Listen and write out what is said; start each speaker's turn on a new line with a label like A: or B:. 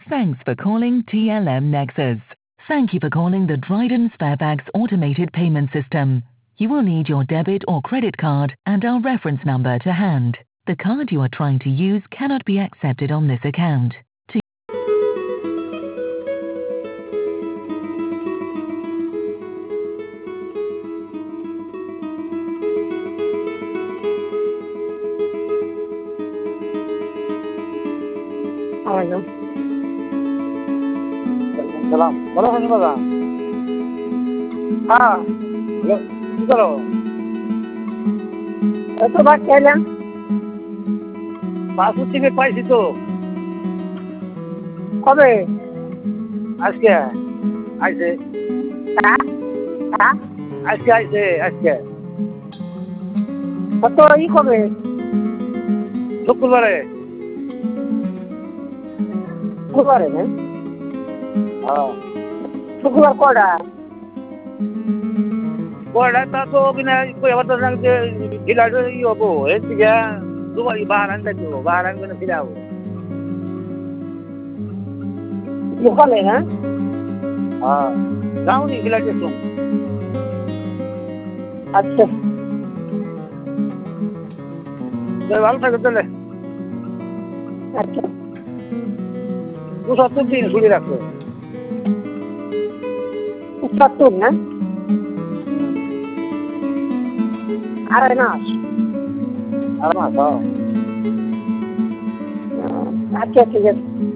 A: Thanks for calling TLM Nexus. Thank you for calling the Dryden Sparebags automated payment system. You will need your debit or credit card and our reference number to hand. The card you are trying to use cannot be accepted on this account.
B: সালাম ভালো আছেন দাদা? হ্যাঁ কি করো?
C: কত ভাত খাইলাম?
B: পাসপোর্ট টিকিট পাইছি তো।
C: কবে?
B: আজকে আইছে। আজকে আইছে আজকে।
C: কত ই কবে?
B: শুক্রবারে।
C: শুক্রবারে না?
B: হ্যাঁ।
C: শুক্রবার কটা?
B: কয়টা তা তো কিনা এবার তো ঢিলা ই হবো এর থেকে দুবার বাহার আনতে দেবো বাহার আনবে না ফিরে যাবো।
C: সকালে না?
B: হ্যাঁ যাওনি ফিলাইতে শুন।
C: আচ্ছা
B: ভালো থাকে তাহলে।
C: আচ্ছা
B: 270 দিন ছুটি রাখবে।
C: 70 না? আড়াই মাস।
B: আর মাস
C: আচ্ছা ঠিক আছে।